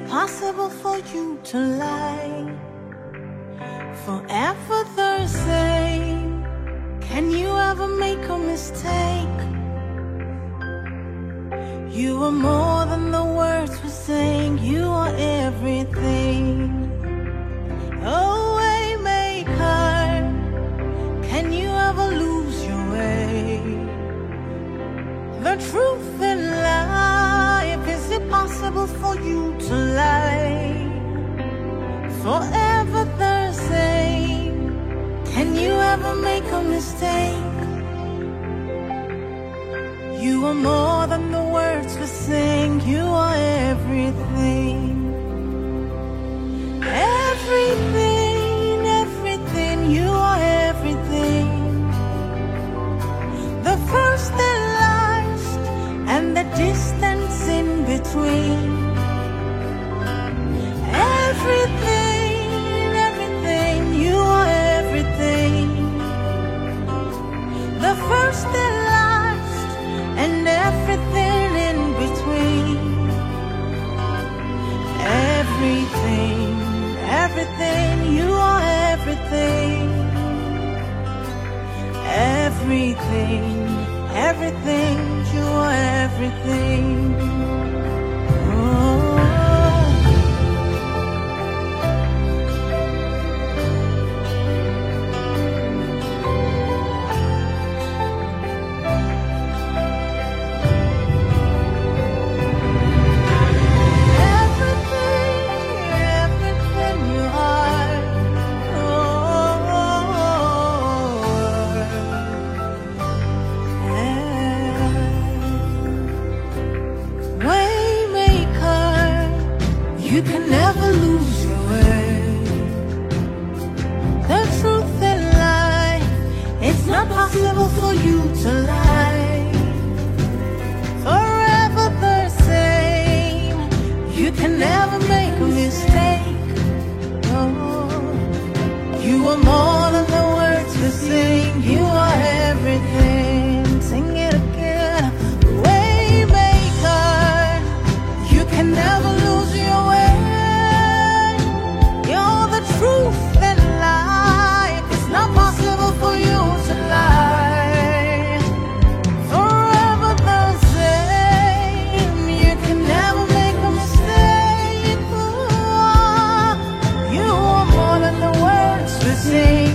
possible for you to lie? Forever the same. Can you ever make a mistake? You are more than the words were saying. You are everything. Oh, waymaker, can you ever lose your way? The truth in life, is it possible for you to lie? Forever the same. Can you ever make a mistake? You are more than the words we sing. You are everything. Everything, everything. You are everything. The first and last, and the distance in between. Everything, everything. You are everything. The first and last, and everything in between. Everything, everything. You are everything. Everything, everything. You are everything. Oh. You can never lose your way. The truth in life, it's not possible for you to lie. Forever the same. You can never make a mistake. Oh, you are more than the words we sing. You are everything. Sing it again. Waymaker, you can never lose your way. Truth and life, it's not possible for you to lie. Forever the same. You can never make a mistake. You are more than the words we sing.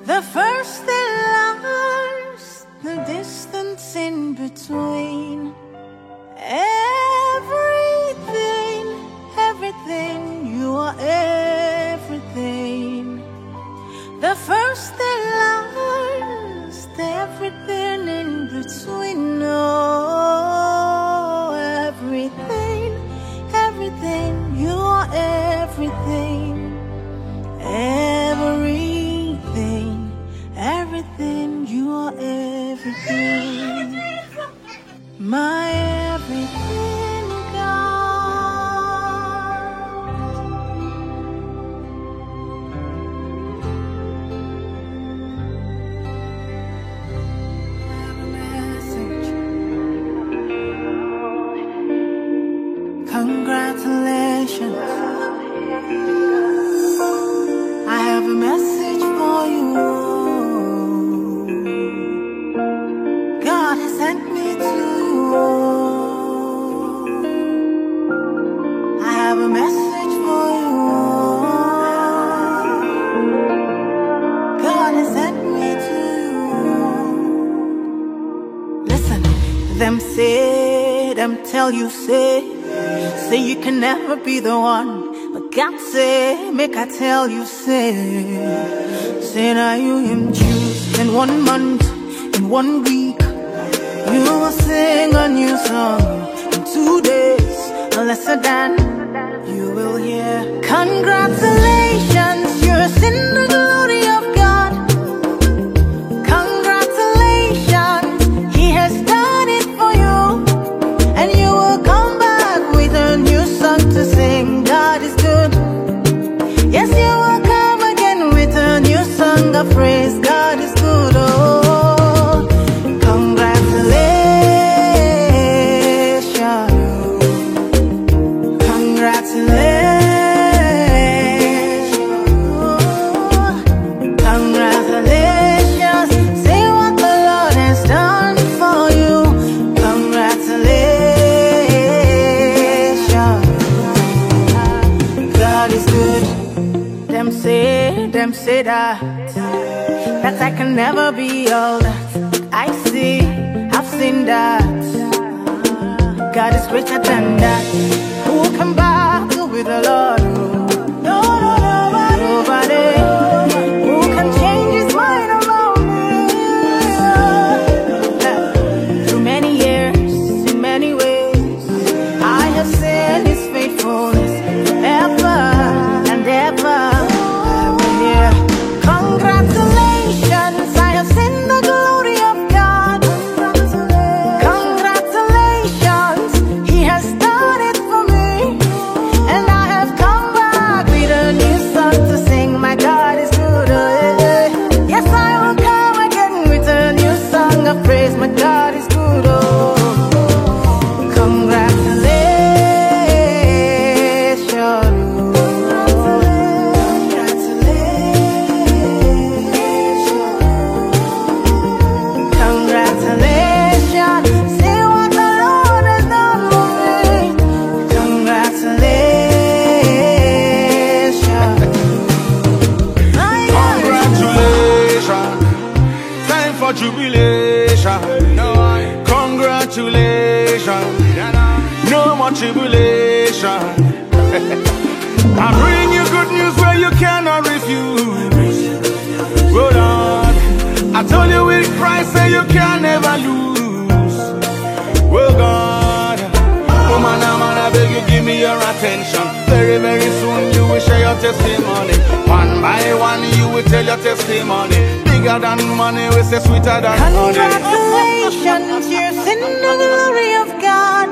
The first and last, the distance in between. Everything, everything, you are everything. The first and last, everything in between. Oh, everything, everything, you are everything. Everything, everything, you are everything. My everything, congratulations, I have a message for you. God has sent me to you. I have a message for you. God has sent me to you. Listen, them say, them tell you, say you can never be the one. But God say, make I tell you, say now you him choose. In 1 month, in 1 week, you will sing a new song. In 2 days, lesser than, you will hear. Congratulations, you're in the glory of God. Congratulations, He has done it for you. And you will come back with a new song to sing. God is good. Yes, you will come again with a new song of praise. God is good. Oh, congratulations, congratulations, congratulations. Say what the Lord has done for you. Congratulations. God is good. Them say that I can never be all that I see. I've seen that God is greater than that. Who can battle with the Lord? No, nobody. Who can change His mind about me? Through many years, in many ways, I have seen His faithfulness ever and ever. Congratulations, I have seen the glory of God. Congratulations, He has done it for me. And I have come back with a new song to sing. My God is good. Yes, I will come again with a new song of praise. My God is good. Oh, congratulations. Jubilation, congratulations, no more tribulation. I bring you good news where you cannot refuse. Hold on, I told you with Christ say you can never lose. Well God, oh man, I beg you give me your attention. Very, very soon you will share your testimony. One by one you will tell your testimony. Bigger than money, we say sweeter than honey. Congratulations, you're in the glory of God.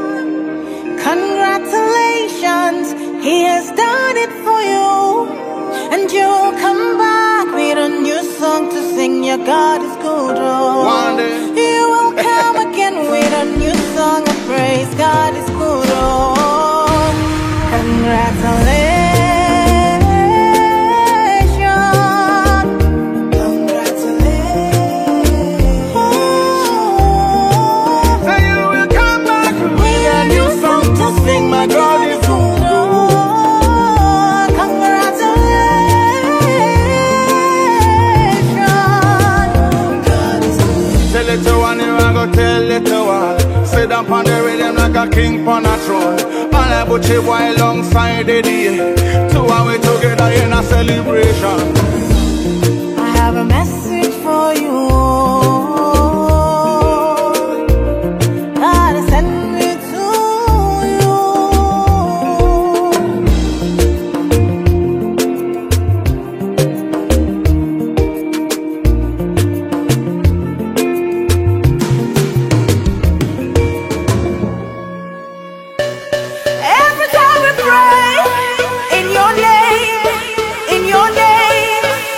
Congratulations, He has done it for you. And you'll come back with a new song to sing. Your God is good. Oh, one day you will come again with a new song of praise. God is good. Oh, congratulations. My God is good. Congratulations. up on the rhythm like a king on a throne. And I put you boy alongside the day. Two and we together in a celebration. I have a message for you. God has sent me to you. Every time we pray in your name,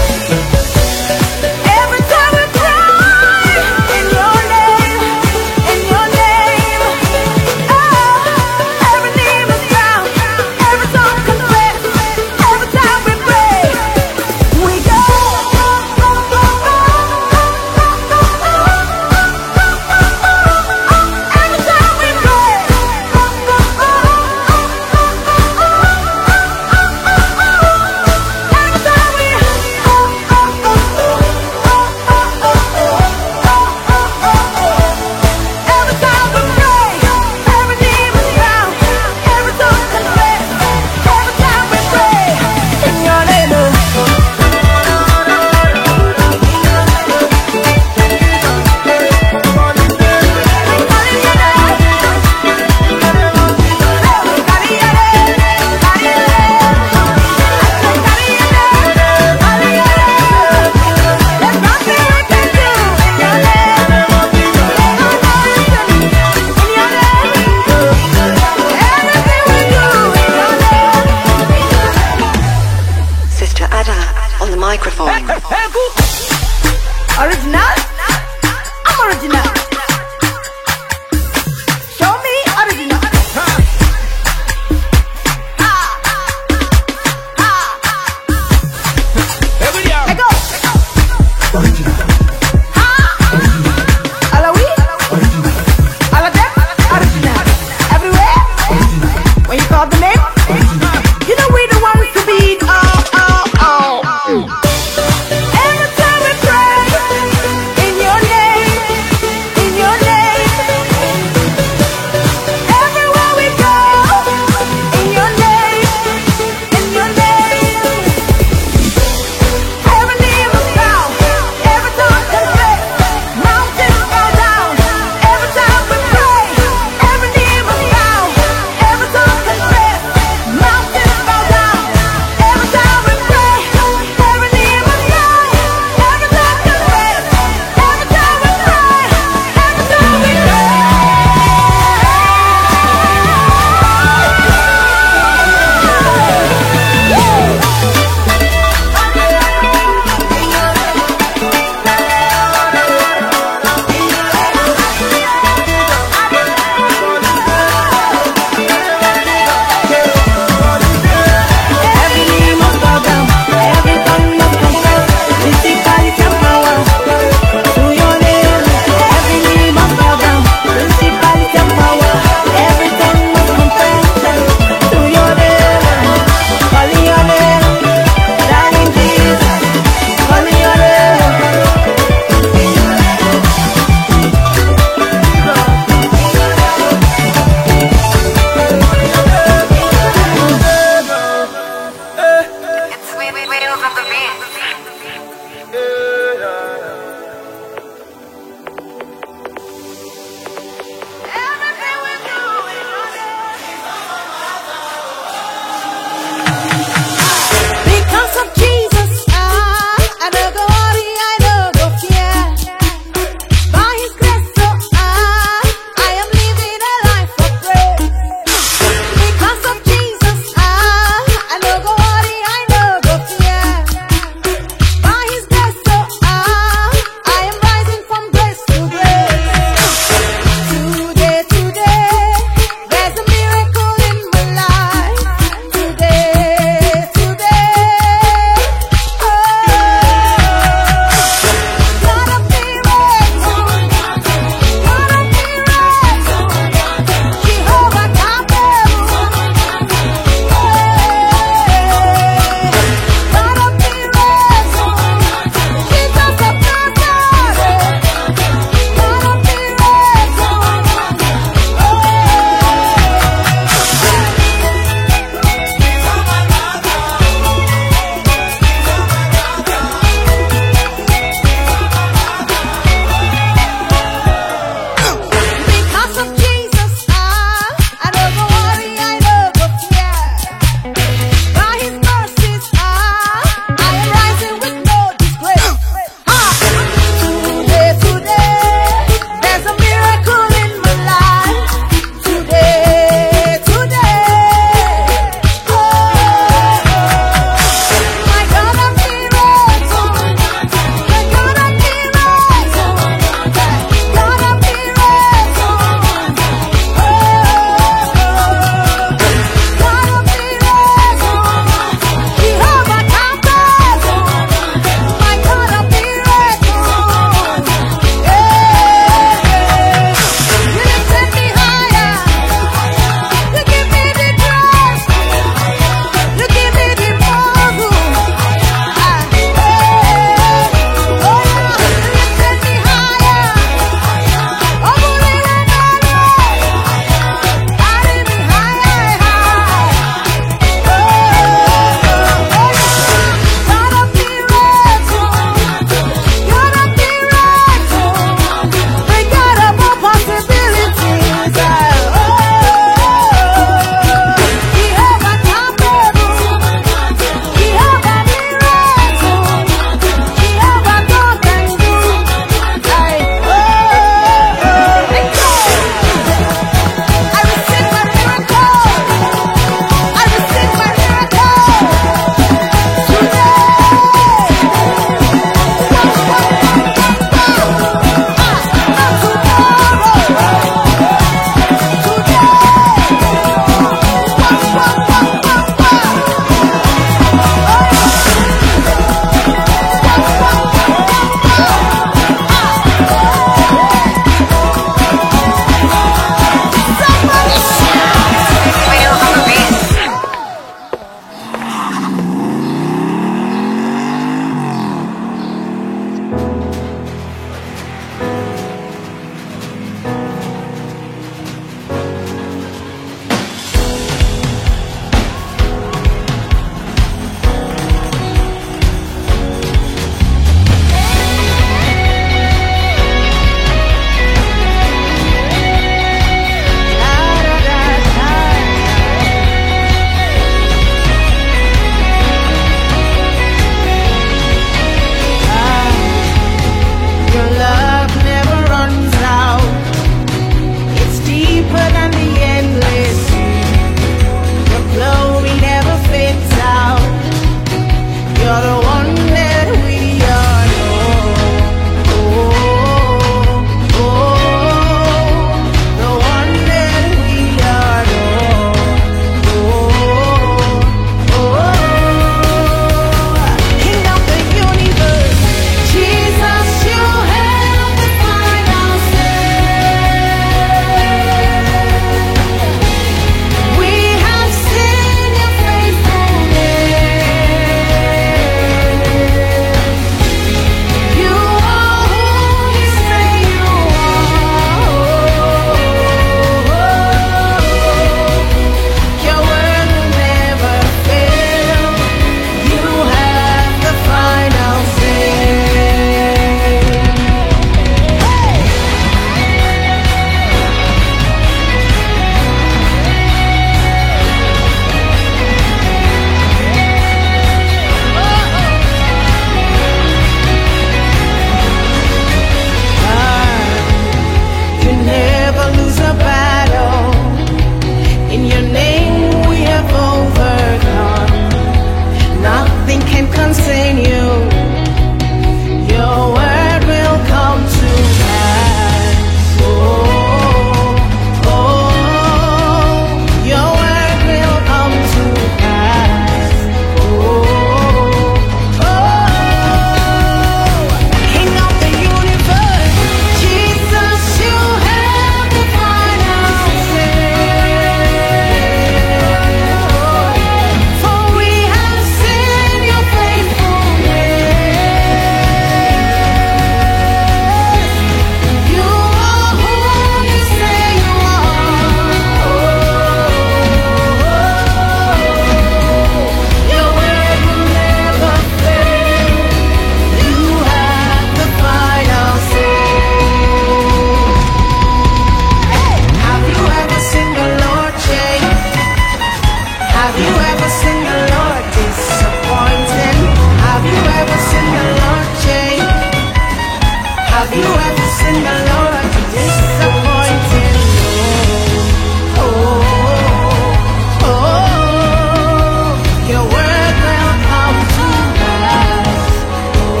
Have you ever seen the Lord disappointing? Have you ever seen the Lord change? Have you ever seen the Lord disappointing? Oh, oh, oh, your word will come to pass. Oh,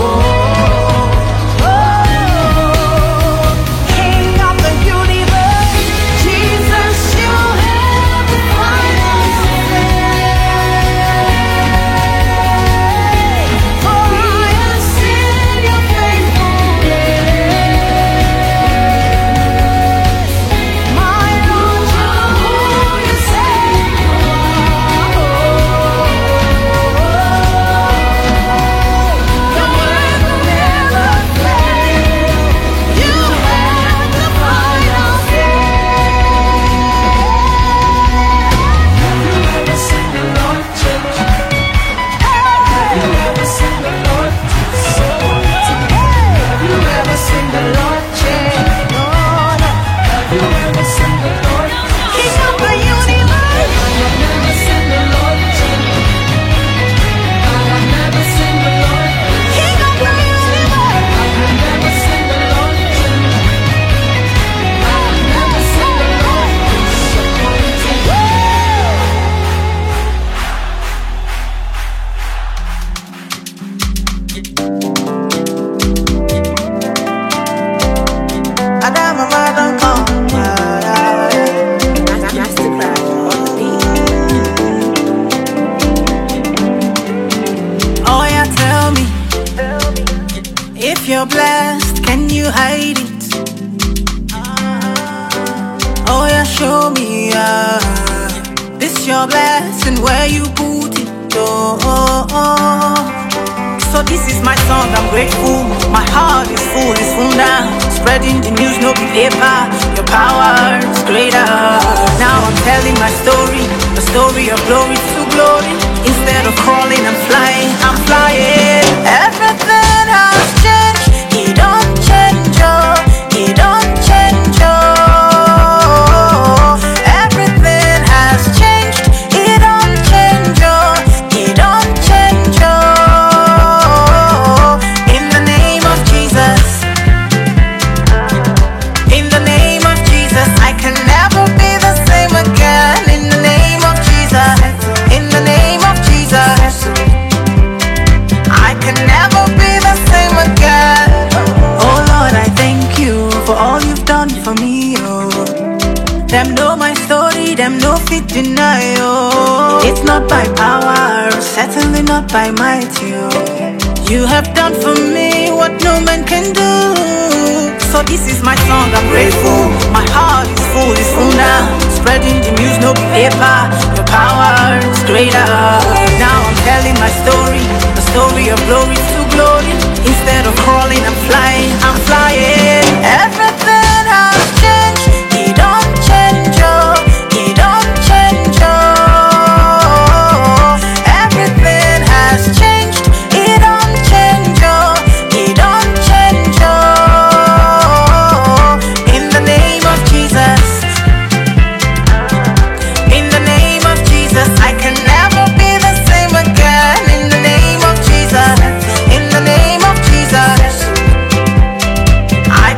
oh, King of the universe, Jesus, you have the final say. For I have seen your faithfulness, my Lord, you say you are. Your word will never fail. You have the final say. Have you ever seen the Lord change? Have you ever seen the Lord disappoint? Have you ever seen the Lord change? Lord, have you ever seen the Lord King of the universe? I have never seen the Lord change. I have never seen the Lord King of the universe. I have never seen the Lord change. I have never seen the Lord Oh yeah, tell me, if you're blessed, can you hide it? Oh yeah, show me, this your blessing, where you put it. Oh, oh, oh. So this is my song, I'm grateful. My heart is full now. Spreading the news, no be paper. Your power is greater. Now I'm telling my story, the story of glory to glory. Instead of crawling, I'm flying. Everything has changed. It don't change, oh. It don't change, oh. Everything has changed. It don't change, oh. It don't change, oh. In the name of Jesus. In the name of Jesus, I can never be the same again. In the name of Jesus. In the name of Jesus, I can never be the same again. Oh Lord, I thank you for all you've done for me, oh. Them know my story, them no fit deny, oh. It's not by power, certainly not by might, oh. You have done for me what no man can do. So this is my song, I'm grateful. My heart is full now. Spreading the news, no paper. Your power is greater. Now I'm telling my story, the story of glory to glory. Instead of crawling, I'm flying. Everything has changed. It don't change, oh. It don't change, oh. Everything has changed. It don't change, oh. It don't change, oh. In the name of Jesus. In the name of Jesus, I can never be the same again. In the name of Jesus. In the name of Jesus, I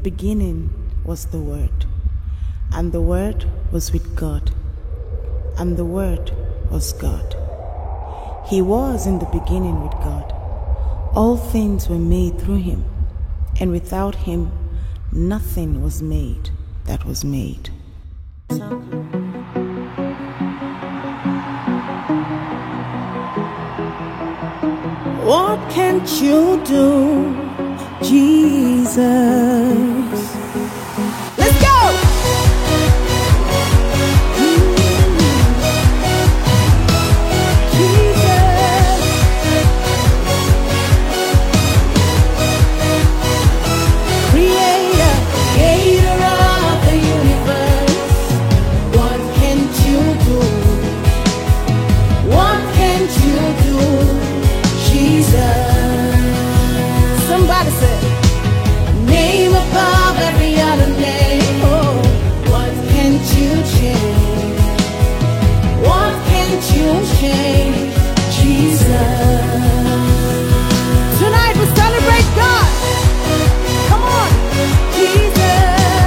beginning was the Word, and the Word was with God, and the Word was God. He was in the beginning with God. All things were made through him, and without him nothing was made that was made. What can't you do, Jesus? Let's go! Somebody say, name above every other name. Oh, what can't you change? What can't you change? Jesus. Tonight we celebrate God. Come on, Jesus.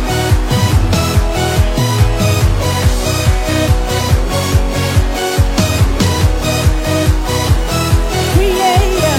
Creator.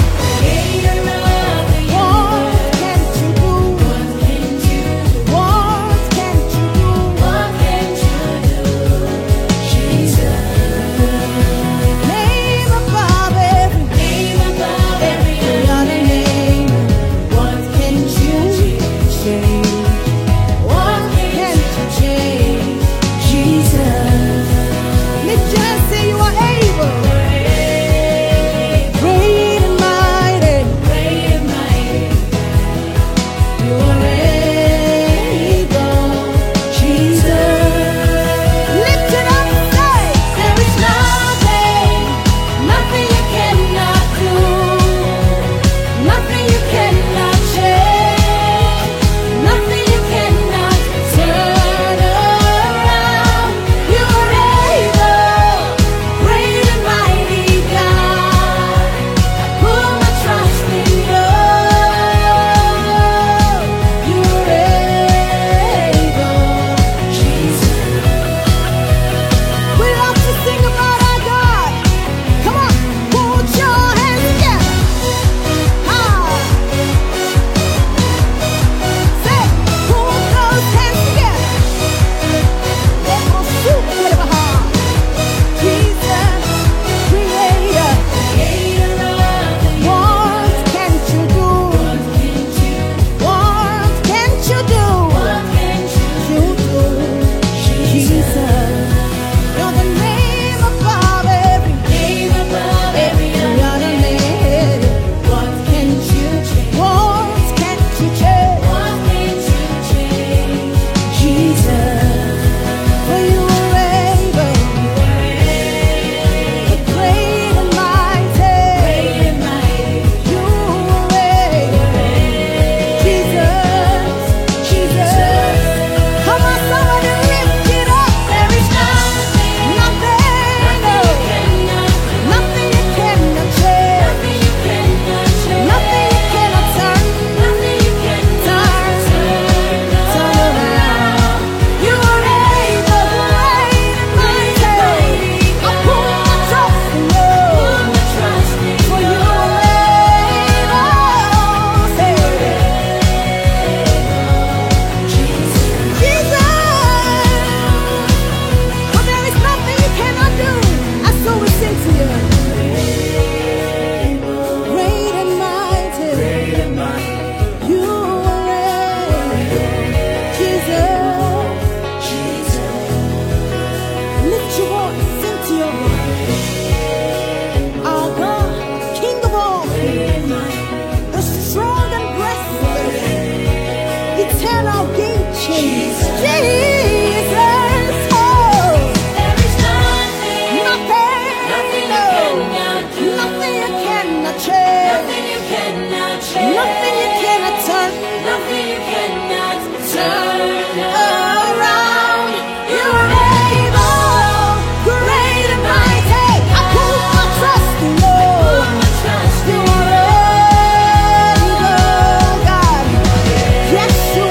Yes,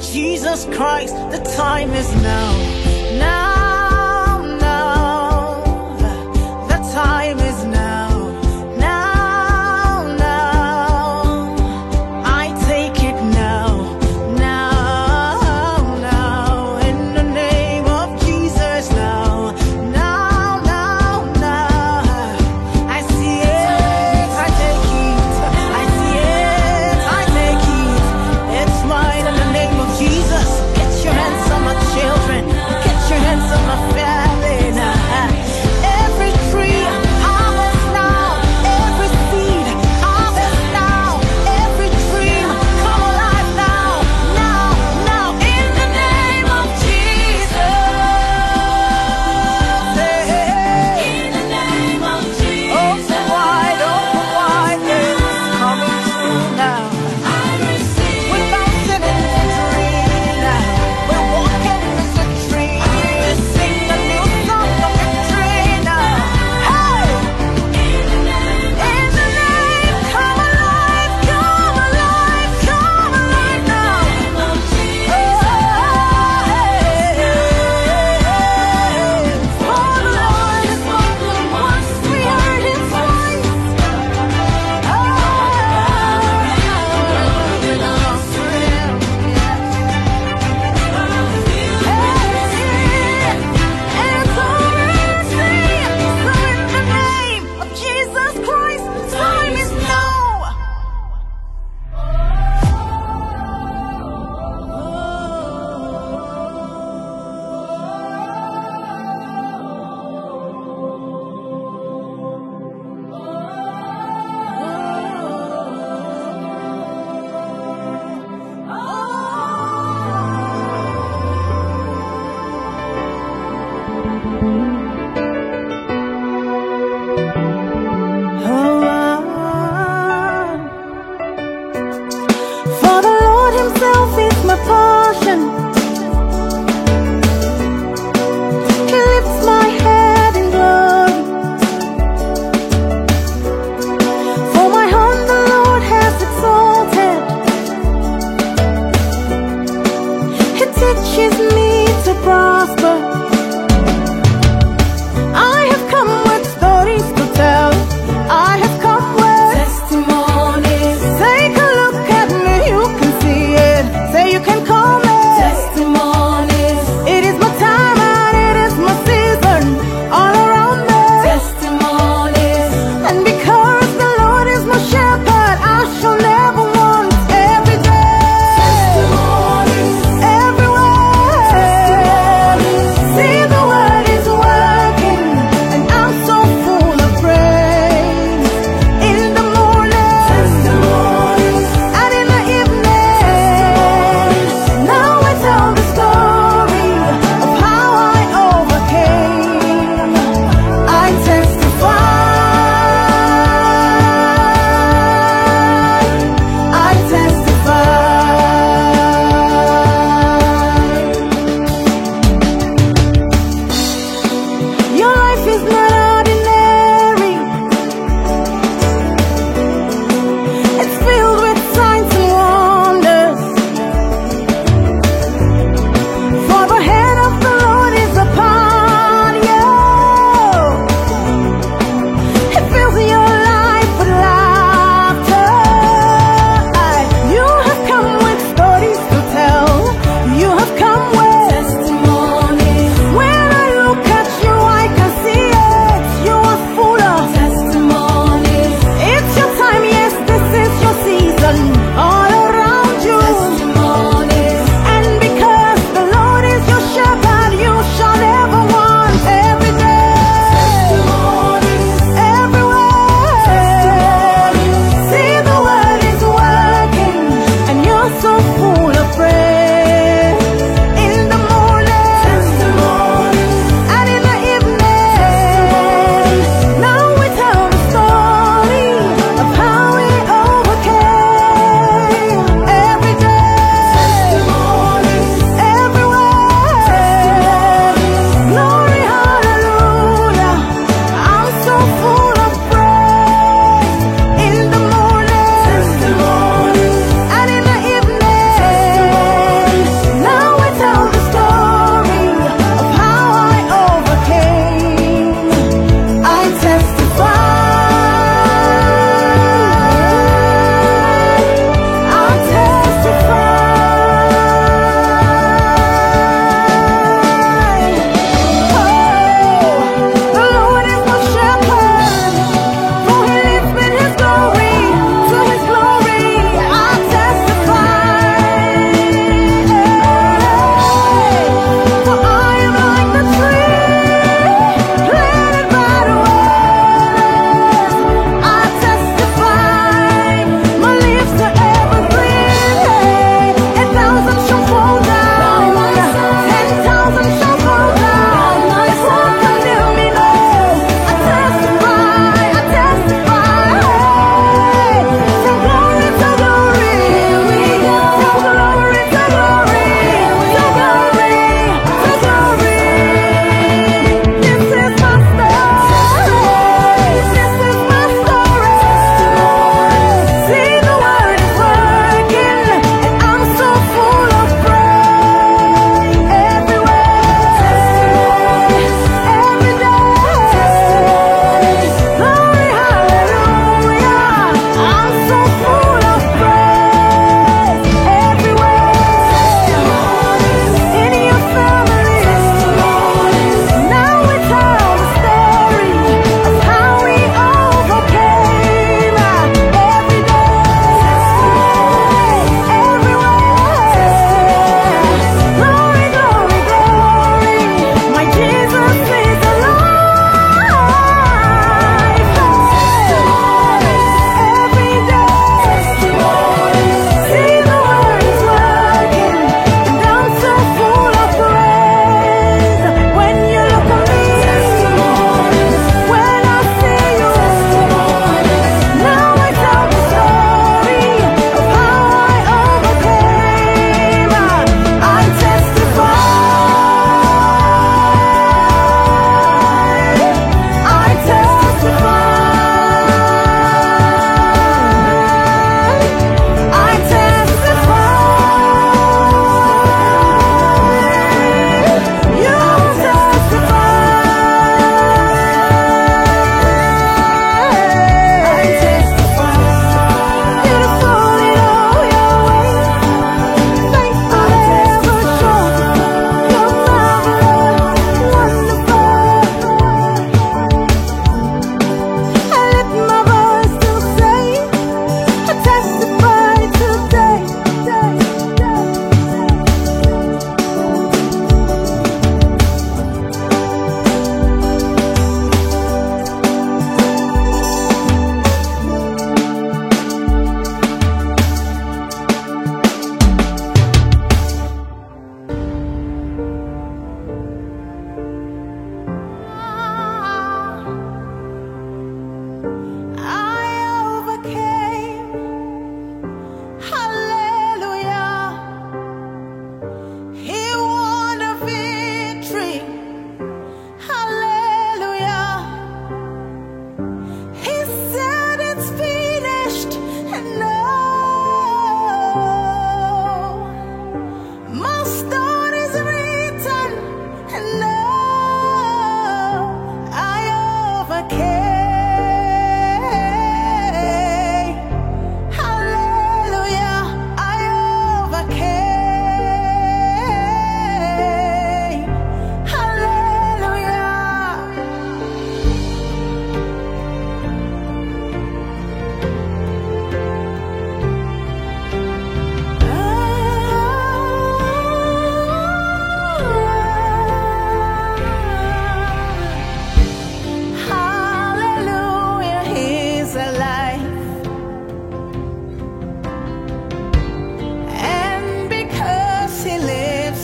Jesus Christ, the time is now. Now, now, the time is now. Now, now, I take it now. Now, now, in the name of Jesus now. Now, now, now, I see it, I take it. I see it, I take it. It's mine in the name of Jesus. Get your hands on my children. Get your hands on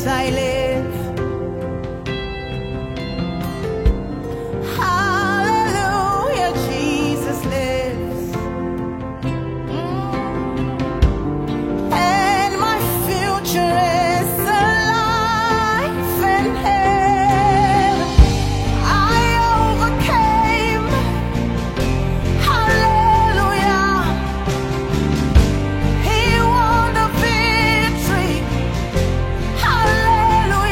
I live. Hallelujah, Jesus lives. And my future is a life in Him. I overcame. Hallelujah. He won the victory. Hallelujah.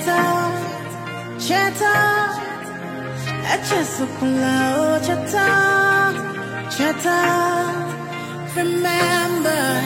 Cheta, Chesupulao, Cheta, remember.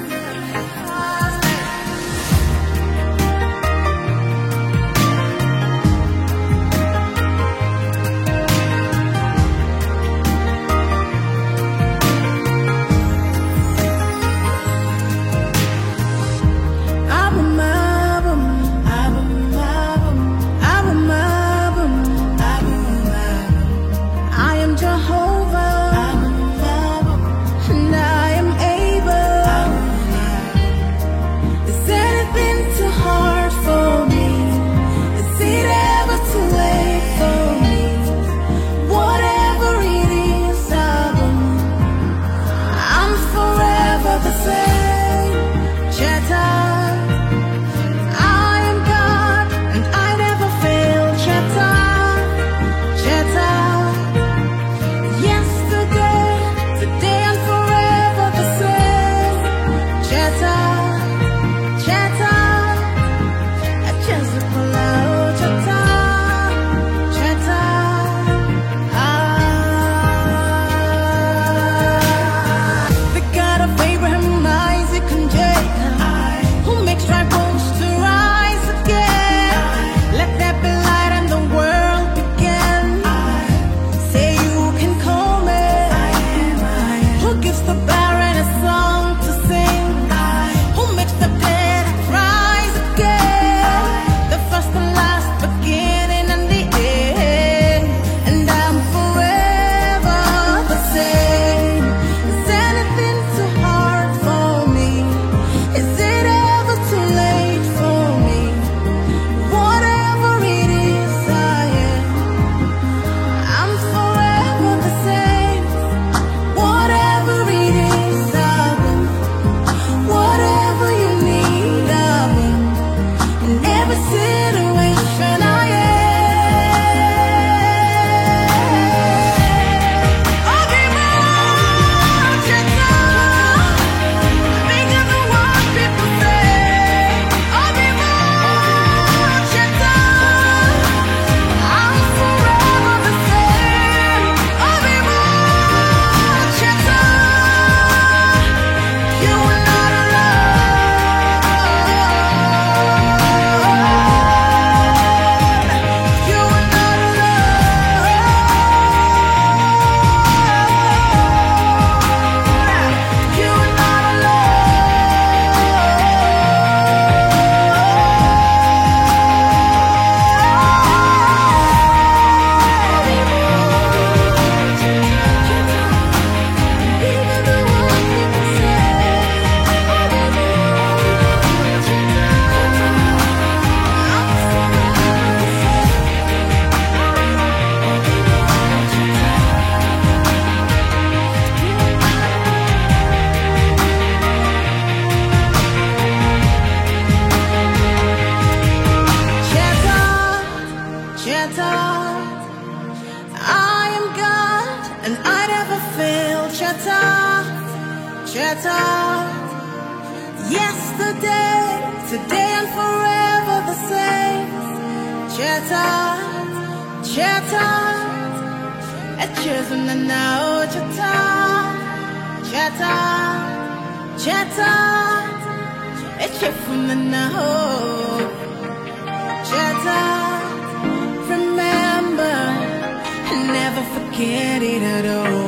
I am God and I never fail. Cheta, yesterday, today and forever the same. Cheta, chesuna now. Cheta, chefuna now. Cheta, remember, never forget it at all.